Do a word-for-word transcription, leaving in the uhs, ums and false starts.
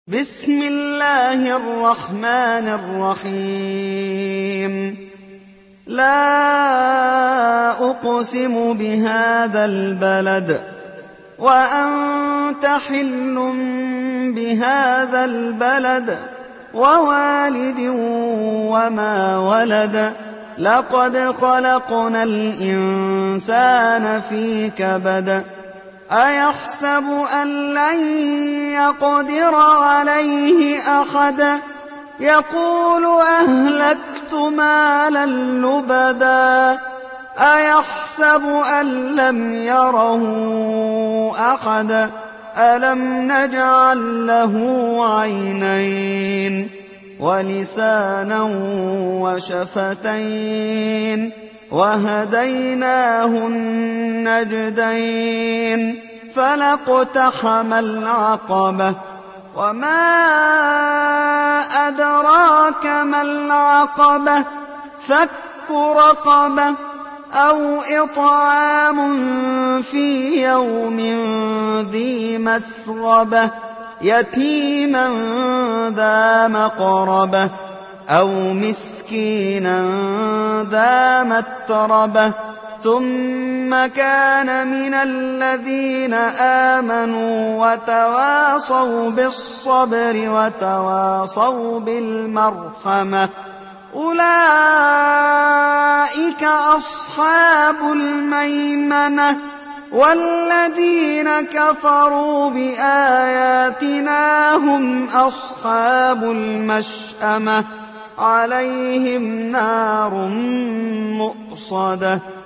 بسم الله الرحمن الرحيم لا أقسم بهذا البلد وأنت حل بهذا البلد ووالد وما ولد لقد خلقنا الإنسان في كبد أيحسب أن لن يقدر عليه أحد يقول أهلكت مالا لبدا أيحسب أن لم يره أحد ألم نجعل له عينين ولسانا وشفتين وهديناه النجدين فلاقتحم العقبة وما أدراك ما العقبة فك رقبة أو إطعام في يوم ذي مسغبة يتيما ذا مقربة أو مسكينا ذا متربة ثم كان من الذين آمنوا وتواصوا بالصبر وتواصوا بالمرحمة أولئك أصحاب الميمنة والذين كفروا بآياتنا هم أصحاب المشأمة عليهم نار مؤصدة